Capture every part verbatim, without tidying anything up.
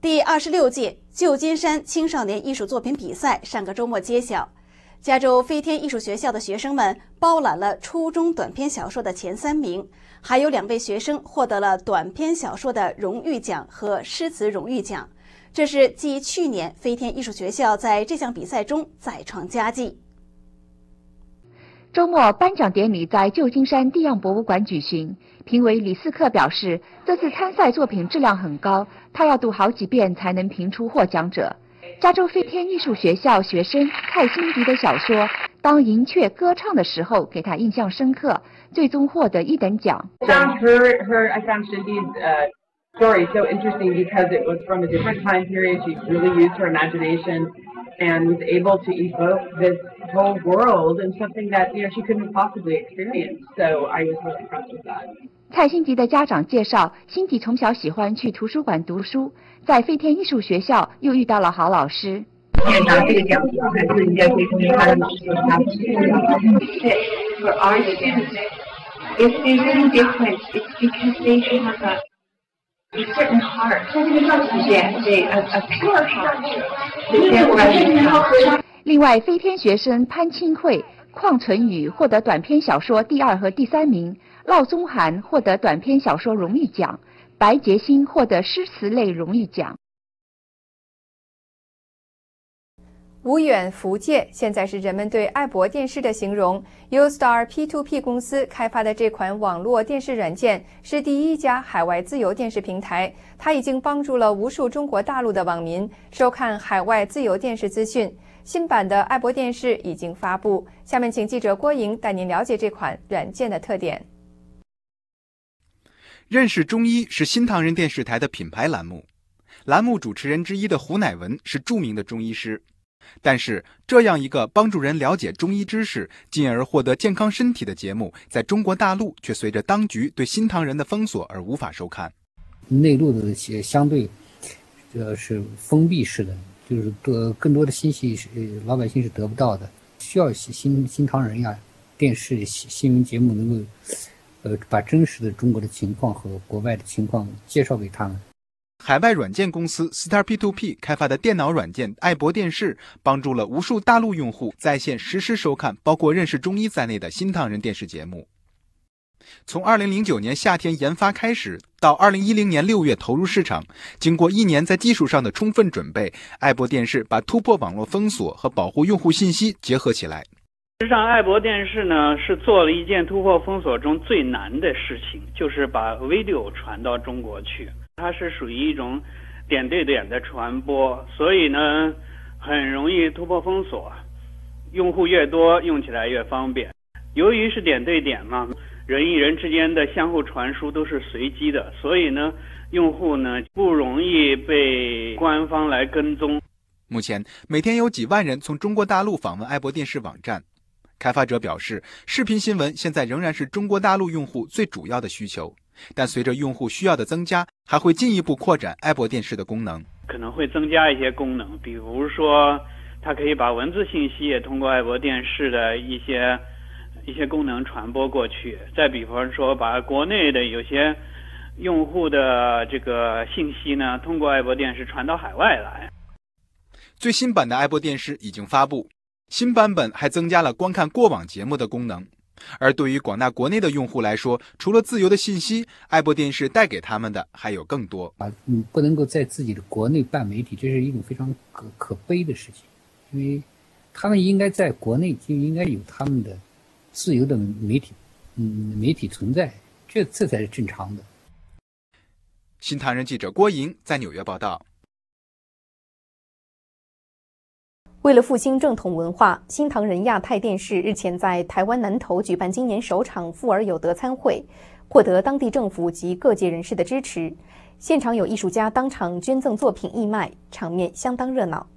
第二十六届旧金山青少年艺术作品比赛上个周末揭晓，加州飞天艺术学校的学生们包揽了初中短篇小说的前三名，还有两位学生获得了短篇小说的荣誉奖和诗词荣誉奖。这是继去年飞天艺术学校在这项比赛中再创佳绩。 周末颁奖典礼在旧金山地样博物馆举行，评委李斯克表示，这次参赛作品质量很高，他要读好几遍才能评出获奖者。加州飞天艺术学校学生蔡辛迪的小说《当银雀歌唱的时候》给他印象深刻，最终获得一等奖。 Found her, her, I found Shindy's uh, story so interesting because it was from a different time period. She really used her imagination and was able to evoke this whole world and something that, you know, she couldn't possibly experience. So I was really impressed with that. 蔡辛迪的家长介绍，辛迪从小喜欢去图书馆读书，在飞天艺术学校又遇到了好老师。 也拿这个奖品还是应该会从他的老师拿去。For our students, if they really different, it's because they have a a certain heart, a, a pure heart. 另外，飞天学生潘清慧、邝纯宇获得短篇小说第二和第三名，嫪宗涵获得短篇小说荣誉奖，白洁欣获得诗词类荣誉奖。 无远弗届现在是人们对爱博电视的形容。Ustar P to P 公司开发的这款网络电视软件是第一家海外自由电视平台，它已经帮助了无数中国大陆的网民收看海外自由电视资讯。新版的爱博电视已经发布，下面请记者郭莹带您了解这款软件的特点。 认识中医是新唐人电视台的品牌栏目，栏目主持人之一的胡乃文是著名的中医师。但是，这样一个帮助人了解中医知识，进而获得健康身体的节目，在中国大陆却随着当局对新唐人的封锁而无法收看。 内陆的些相对，呃，是封闭式的，就是多更多的信息是老百姓是得不到的。需要新新唐人呀，电视新闻节目能够，呃，把真实的中国的情况和国外的情况介绍给他们。 海外软件公司 Star P to P 开发的电脑软件爱博电视，帮助了无数大陆用户在线实时收看包括认识中医在内的新唐人电视节目。从二零零九年夏天研发开始，到二零一零年六月投入市场，经过一年在技术上的充分准备，爱博电视把突破网络封锁和保护用户信息结合起来。 实际上，爱博电视呢是做了一件突破封锁中最难的事情，就是把 video 传到中国去。它是属于一种点对点的传播，所以呢很容易突破封锁，用户越多用起来越方便。由于是点对点嘛，人与人之间的相互传输都是随机的，所以呢用户呢不容易被官方来跟踪。 目前每天有几万人从中国大陆访问爱博电视网站。开发者表示，视频新闻现在仍然是中国大陆用户最主要的需求，但随着用户需要的增加，还会进一步扩展爱博电视的功能， 可能会增加一些功能，比如说它可以把文字信息也通过爱博电视的一些一些功能传播过去，再比方说把国内的有些用户的这个信息呢通过爱博电视传到海外来。 最新版的爱博电视已经发布，新版本还增加了观看过往节目的功能。而对于广大国内的用户来说，除了自由的信息，爱博电视带给他们的还有更多。 啊，嗯，不能够在自己的国内办媒体，这是一种非常可可悲的事情，因为他们应该在国内就应该有他们的自由的媒体，嗯，媒体存在，这这才是正常的。 新唐人记者郭莹在纽约报道。 为了复兴正统文化，新唐人亚太电视日前在台湾南投举办今年首场富而有德餐会，获得当地政府及各界人士的支持。现场有艺术家当场捐赠作品义卖，场面相当热闹。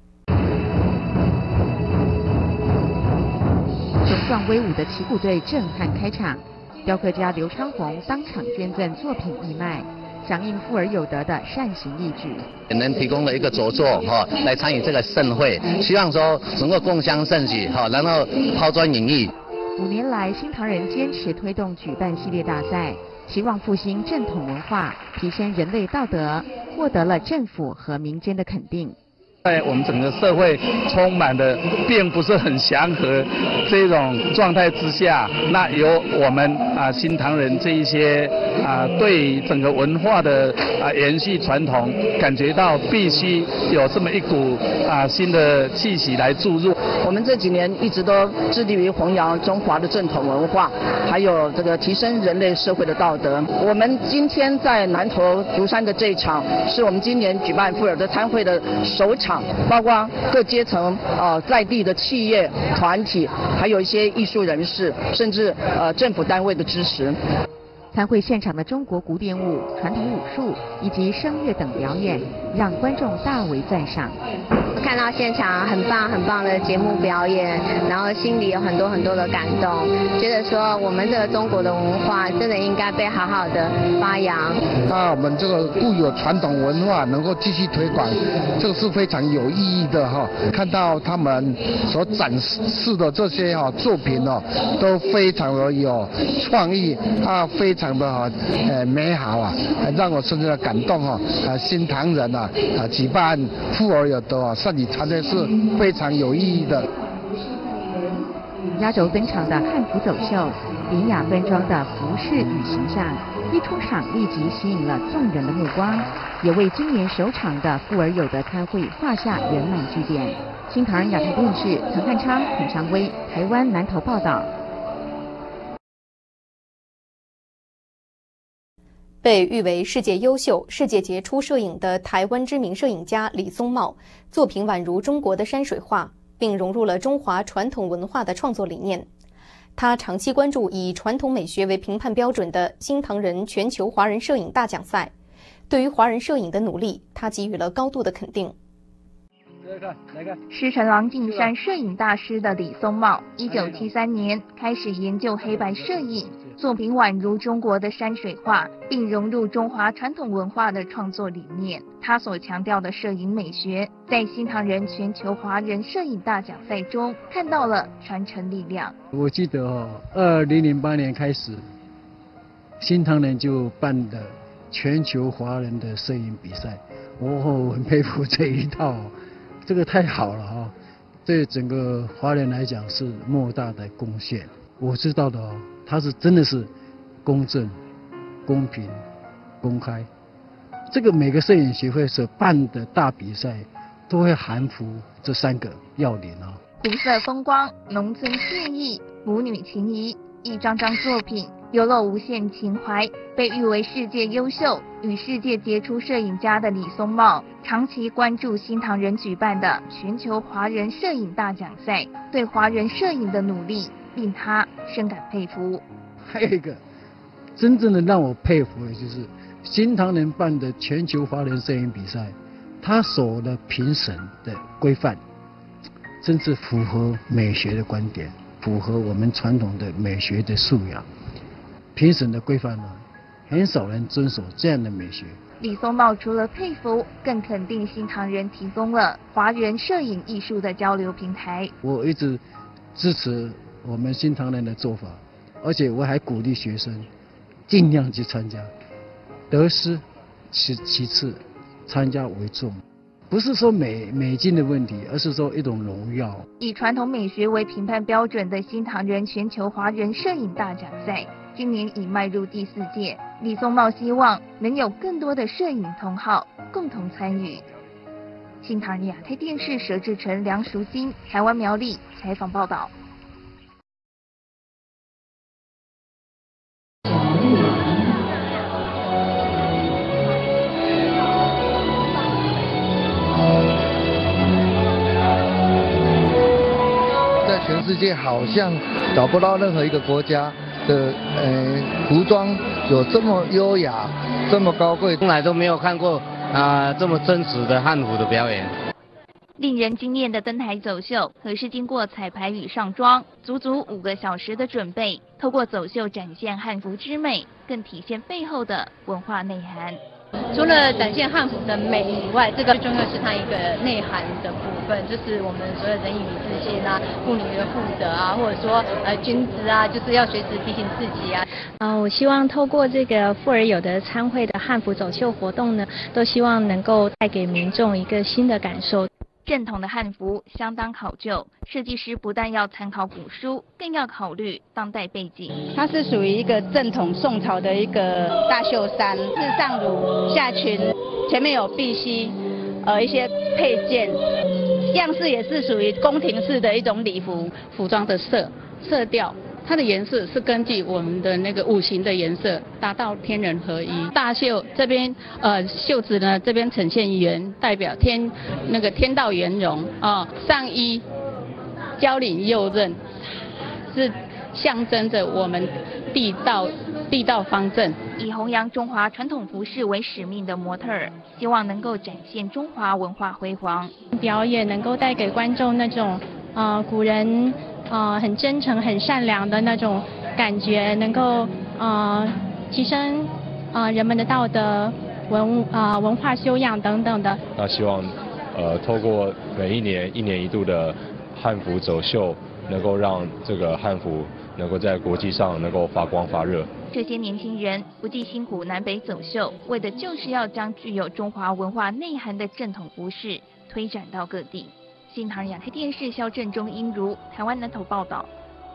雄壮威武的旗鼓队震撼开场，雕刻家刘昌宏当场捐赠作品义卖，响应富而有德的善行义举， 能提供了一个着作哈，来参与这个盛会，希望说能够共襄盛举哈，然后抛砖引玉。 五年来，新唐人坚持推动举办系列大赛，希望复兴正统文化，提升人类道德， 获得了政府和民间的肯定。 在我们整个社会充满的并不是很祥和这种状态之下，那由我们啊新唐人这一些啊对整个文化的啊延续传统感觉到必须有这么一股啊新的气息来注入。 我们这几年一直都致力于弘扬中华的正统文化，还有这个提升人类社会的道德。我们今天在南投竹山的这一场，是我们今年举办富尔德餐会的首场。包括各阶层呃在地的企业团体，还有一些艺术人士，甚至呃政府单位的支持。 餐会现场的中国古典舞、传统武术以及声乐等表演，让观众大为赞赏。 看到现场很棒很棒的节目表演，然后心里有很多很多的感动，觉得说我们这个中国的文化真的应该被好好的发扬。 那我们这个固有传统文化能够继续推广，这个是非常有意义的哈。看到他们所展示的这些哈作品哦，都非常的有创意啊，非常的哈呃美好啊，让我深深的感动哈。啊，新唐人啊啊举办富而有德啊。善于参赛是非常有意义的。 压轴登场的汉服走秀，典雅端庄的服饰与形象，一出场立即吸引了众人的目光，也为今年首场的富而有德餐会画下圆满句点。新唐人亚太电视陈汉昌、陈昌威，台湾南投报道。 被誉为世界优秀、世界杰出摄影的台湾知名摄影家李松茂，作品宛如中国的山水画，并融入了中华传统文化的创作理念。他长期关注以传统美学为评判标准的新唐人全球华人摄影大奖赛，对于华人摄影的努力，他给予了高度的肯定。 师承郎静山摄影大师的李松茂，一九七三年开始研究黑白摄影，作品宛如中国的山水画，并融入中华传统文化的创作理念。他所强调的摄影美学，在新唐人全球华人摄影大奖赛中看到了传承力量。 我记得哦，二零零八年开始，新唐人就办的全球华人的摄影比赛，我很佩服这一套。这个太好了哈，对整个华人来讲是莫大的贡献。我知道的哦，他是真的是公正、公平、公开。这个每个摄影协会所办的大比赛，都会含糊这三个要点啊。 古色风光、农村惬意、母女情谊，一张张作品流露无限情怀。被誉为世界优秀与世界杰出摄影家的李松茂，长期关注新唐人举办的全球华人摄影大奖赛，对华人摄影的努力令他深感佩服。 还有一个真正的让我佩服的就是新唐人办的全球华人摄影比赛，他所的评审的规范真是符合美学的观点，符合我们传统的美学的素养。评审的规范呢，很少人遵守这样的美学。 李松茂除了佩服，更肯定新唐人提供了华人摄影艺术的交流平台。 我一直支持我们新唐人的做法，而且我还鼓励学生尽量去参加，得失其其次，参加为重。不是说美美金的问题，而是说一种荣耀。 以传统美学为评判标准的新唐人全球华人摄影大奖赛，今年已迈入第四届。李松茂希望能有更多的摄影同好共同参与。新唐人亚太电视佘志成、梁淑金，台湾苗栗采访报道。 全世界好像找不到任何一个国家的呃服装有这么优雅、这么高贵， 从来都没有看过啊、呃、这么真实的汉服的表演。 令人惊艳的登台走秀，可是经过彩排与上妆，足足五个小时的准备。透过走秀展现汉服之美，更体现背后的文化内涵。 除了展现汉服的美以外，这个最重要是它一个内涵的部分，就是我们所有人以礼自信啊，妇女的妇德啊，或者说呃君子啊，就是要随时提醒自己啊。 啊、呃，我希望透过这个妇儿有的参会的汉服走秀活动呢，都希望能够带给民众一个新的感受。 正统的汉服相当考究，设计师不但要参考古书，更要考虑当代背景。 它是属于一个正统宋朝的一个大袖衫，是上襦下裙，前面有碧玺，呃一些配件，样式也是属于宫廷式的一种礼服。服装的色色调，它的颜色是根据我们的那个五行的颜色，达到天人合一。大袖这边呃袖子呢这边呈现圆，代表天那个天道圆融啊、呃。上衣交领右衽，是象征着我们地道地道方正。 以弘扬中华传统服饰为使命的模特儿，希望能够展现中华文化辉煌。 表演能够带给观众那种呃古人。呃，很真诚、很善良的那种感觉，能够呃提升呃人们的道德、文呃文化修养等等的。 那希望呃透过每一年一年一度的汉服走秀，能够让这个汉服能够在国际上能够发光发热。 这些年轻人不计辛苦南北走秀，为的就是要将具有中华文化内涵的正统服饰推展到各地。新唐人亚太电视肖正中、英如台湾南投报道。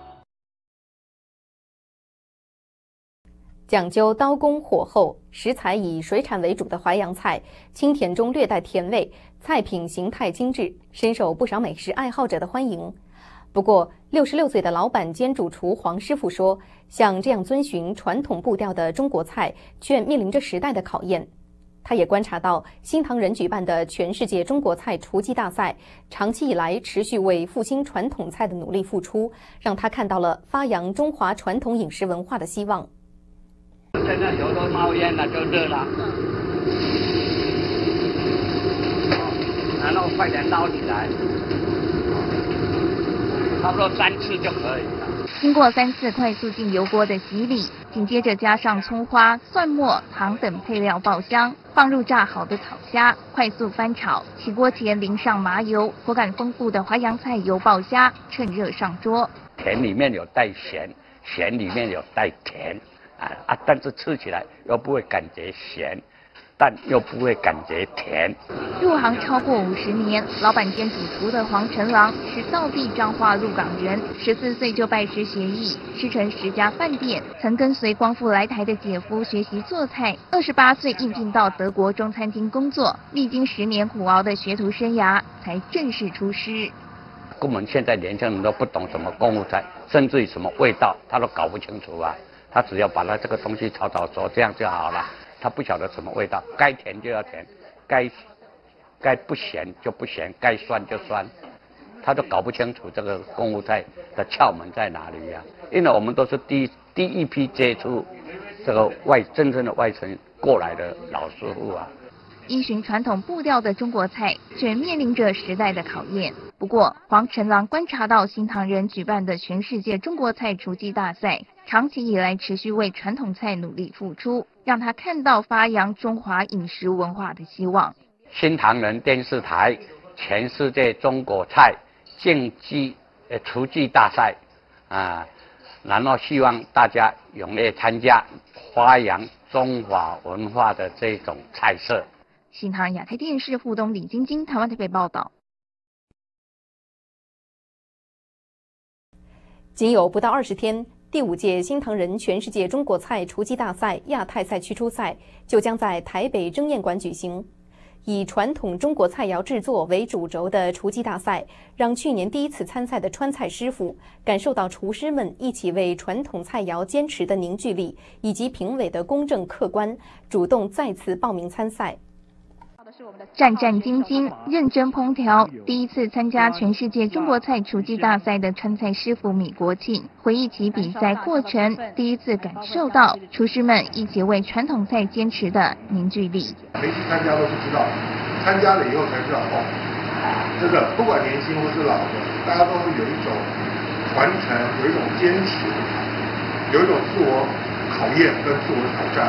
讲究刀工火候，食材以水产为主的淮扬菜，清甜中略带甜味，菜品形态精致，深受不少美食爱好者的欢迎。不过，六十六岁的老板兼主厨黄师傅说，像这样遵循传统步调的中国菜，却面临着时代的考验。他也观察到，新唐人举办的全世界中国菜厨技大赛，长期以来持续为复兴传统菜的努力付出，让他看到了发扬中华传统饮食文化的希望。 现在油都冒烟了，就热了，然后快点捞起来，差不多三次就可以了。 经过三次快速进油锅的洗礼，紧接着加上葱花、蒜末、糖等配料爆香，放入炸好的草虾，快速翻炒。起锅前淋上麻油，口感丰富的淮扬菜油爆虾趁热上桌。 甜里面有带咸，咸里面有带甜，啊啊，但是吃起来又不会感觉咸。但又不会感觉甜。 入行超过五十年，老板兼主厨的黄成郎是道地彰化鹿港人，十四岁就拜师学艺，师承十家饭店，曾跟随光复来台的姐夫学习做菜。二十八岁应聘到德国中餐厅工作，历经十年苦熬的学徒生涯，才正式出师。 我们现在年轻人都不懂什么功夫菜，甚至于什么味道，他都搞不清楚啊。他只要把他这个东西炒炒熟，这样就好了。他不晓得什么味道，该甜就要甜，该该不咸就不咸，该酸就酸，他都搞不清楚这个功夫菜的窍门在哪里呀、啊？因为我们都是第一第一批接触这个外真正的外省过来的老师傅啊。 依循传统步调的中国菜，却面临着时代的考验。不过，黄成郎观察到新唐人举办的全世界中国菜厨技大赛，长期以来持续为传统菜努力付出，让他看到发扬中华饮食文化的希望。 新唐人电视台全世界中国菜竞技呃厨技大赛啊，然后希望大家踊跃参加，发扬中华文化的这种菜色。 新唐人亚太电视副东李晶晶台湾台北报道。 仅有不到二十天，第五届新唐人全世界中国菜厨技大赛亚太赛区初赛就将在台北争艳馆举行。以传统中国菜肴制作为主轴的厨技大赛，让去年第一次参赛的川菜师傅感受到厨师们一起为传统菜肴坚持的凝聚力，以及评委的公正客观，主动再次报名参赛。 战战兢兢、认真烹调，第一次参加全世界中国菜厨技大赛的川菜师傅米国庆回忆起比赛过程，第一次感受到厨师们一起为传统菜坚持的凝聚力。 没去参加都不知道，参加了以后才知道哦，真的不管年轻或是老的，大家都是有一种传承，有一种坚持，有一种自我考验跟自我挑战。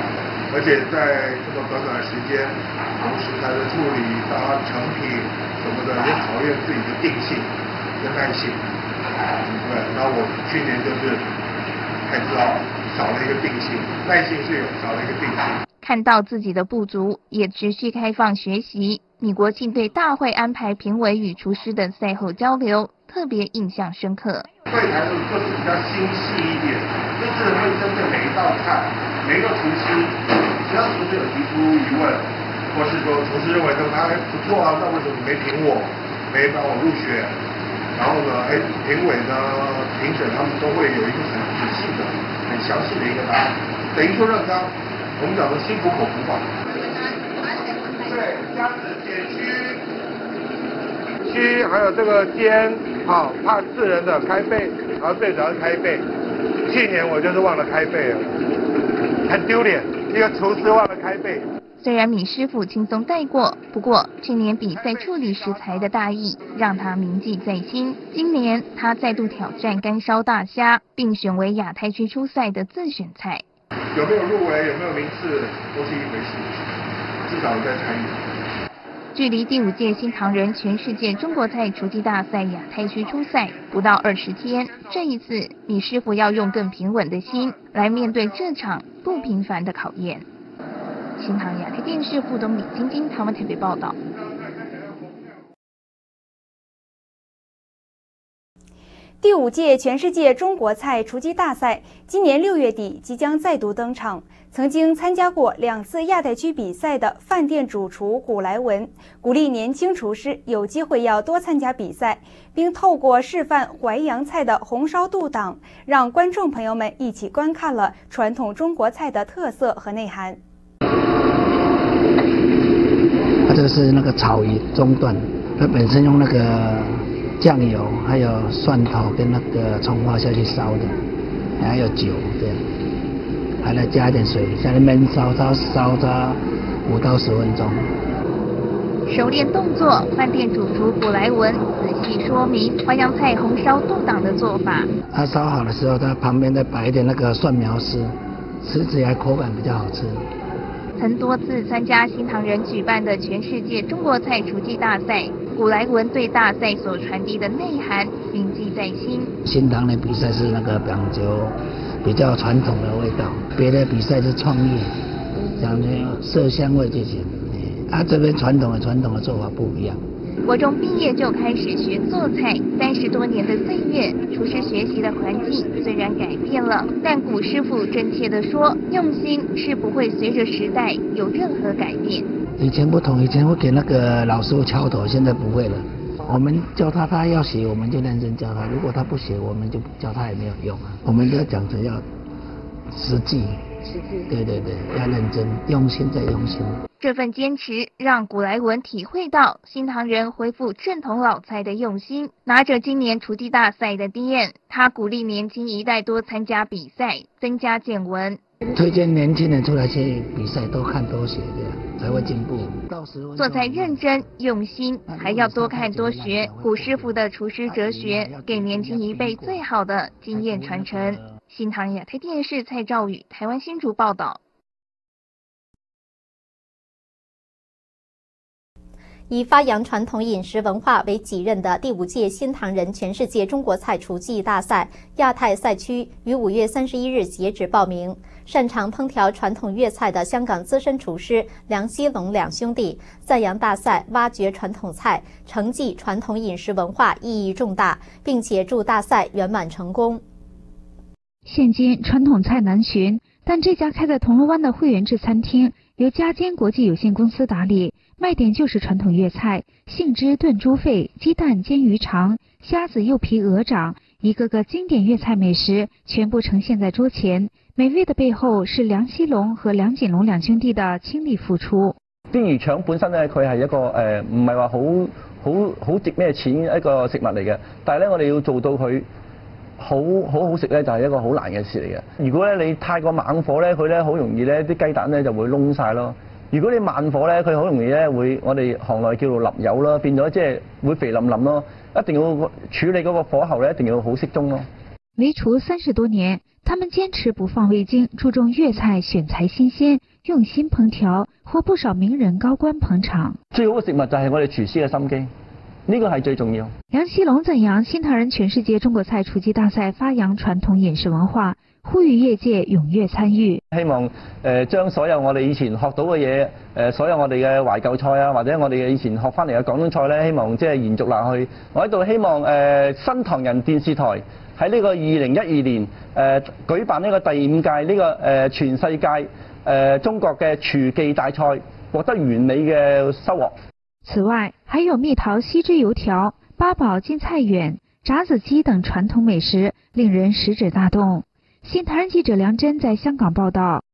而且在这么短短的时间，从食材的处理到它成品什么的，也考验自己的定性跟耐性。对，然后我去年就是才知道少了一个定性，耐性是有，少了一个定性。 看到自己的不足，也持续开放学习。米国庆对大会安排评委与厨师的赛后交流，特别印象深刻。 柜台的做的比较精细一点，就是会针对每一道菜，每一个厨师，只要厨师有提出疑问，或是说厨师认为说他还不错啊，那为什么没评我，没把我入选？然后呢，哎，评委呢、评审他们都会有一个很仔细的、很详细的一个答案，等于说让他我们讲的心服口服吧。对，加值减区。区还有这个煎，好、哦，怕刺人的开背，然后最主要是开背。去年我就是忘了开背了，很丢脸，一个厨师忘了开背。 虽然米师傅轻松带过，不过去年比赛处理食材的大意让他铭记在心。今年他再度挑战干烧大虾，并选为亚太区初赛的自选菜。 有没有入围，有没有名次，都是一回事，至少有在参与。 距离第五届新唐人全世界中国菜厨技大赛亚太区初赛不到二十天，这一次米师傅要用更平稳的心来面对这场不平凡的考验。新唐亚太电视副总李晶晶台湾台北报道。 第五届全世界中国菜厨技大赛今年六月底即将再度登场。曾经参加过两次亚太区比赛的饭店主厨古莱文鼓励年轻厨师有机会要多参加比赛，并透过示范淮扬菜的红烧肚党，让观众朋友们一起观看了传统中国菜的特色和内涵。 它这个是那个炒鱼中段，它本身用那个酱油还有蒜头跟那个葱花下去烧的，还有酒这样，还来加一点水，下来焖烧，它烧它五到十分钟。 熟练动作，饭店主厨古莱文仔细说明淮扬菜红烧肚党的做法。 它烧好的时候，它旁边再摆一点那个蒜苗丝，吃起来口感比较好吃。 曾多次参加新唐人举办的全世界中国菜厨技大赛，古莱文对大赛所传递的内涵铭记在心。 新唐人比赛是那个讲究比较传统的味道，别的比赛是创意，讲究色香味这些。啊，这边传统的传统的做法不一样。 国中毕业就开始学做菜，三十多年的岁月，厨师学习的环境虽然改变了，但古师傅真切地说，用心是不会随着时代有任何改变。 以前不同，以前会给那个老师傅敲头，现在不会了。我们教他，他要学，我们就认真教他；如果他不学，我们就教他也没有用啊。我们都要讲着要实际，实际，对对对，要认真，用心再用心。 这份坚持让古莱文体会到新唐人恢复正统老菜的用心。拿着今年厨技大赛的经验，他鼓励年轻一代多参加比赛，增加见闻。 推荐年轻人出来去比赛，多看多学，这样才会进步。到时候做菜认真用心，还要多看多学。古师傅的厨师哲学，给年轻一辈最好的经验传承。新唐亚太电视蔡兆宇台湾新竹报道。 以发扬传统饮食文化为己任的第五届新唐人全世界中国菜厨技大赛亚太赛区于五月三十一日截止报名。擅长烹调传统粤菜的香港资深厨师梁希龙两兄弟赞扬大赛挖掘传统菜，承继传统饮食文化意义重大，并且祝大赛圆满成功。 现今传统菜难寻，但这家开在铜锣湾的汇源制餐厅由嘉坚国际有限公司打理，卖点就是传统粤菜，杏汁炖猪肺、鸡蛋煎鱼肠、虾子柚皮鹅掌，一个个经典粤菜美食全部呈现在桌前。美味的背後是梁希龍和梁錦龍兩兄弟的傾力付出。 啲魚腸本身咧，佢係一個誒唔係話好好好值咩錢一個食物嚟嘅，但係咧我哋要做到佢好好好食咧，就係一個好難嘅事嚟嘅。如果咧你太過猛火咧，佢咧好容易咧啲雞蛋咧就會燶晒咯。如果你慢火咧，佢好容易咧會我哋行內叫做立油咯，變咗即係會肥腍腍咯。一定要處理嗰個火候咧，一定要好適中咯。為廚三十多年，他們堅持不放味精，注重粵菜選材新鮮， 用心烹調，獲不少名人高官捧場。 最好嘅食物就係我哋廚師嘅心機，呢個係最重要。 梁熙龍讚揚新唐人全世界中國菜廚技大賽發揚傳統飲食文化，呼籲業界踴躍參與。 希望誒、呃、將所有我哋以前學到嘅嘢，誒、呃、所有我哋嘅懷舊菜啊，或者我哋嘅以前學翻嚟嘅廣東菜咧，希望即係延續落去。我喺度希望誒、呃、新唐人電視台喺呢個二零一二年誒、呃、舉辦呢個第五屆呢、這個誒、呃、全世界誒、呃、中國嘅廚技大賽，獲得完美嘅收穫。 此外，還有蜜桃西汁油條、八寶金菜遠、炸子雞等傳統美食，令人食指大動。新唐人記者梁真在香港報道。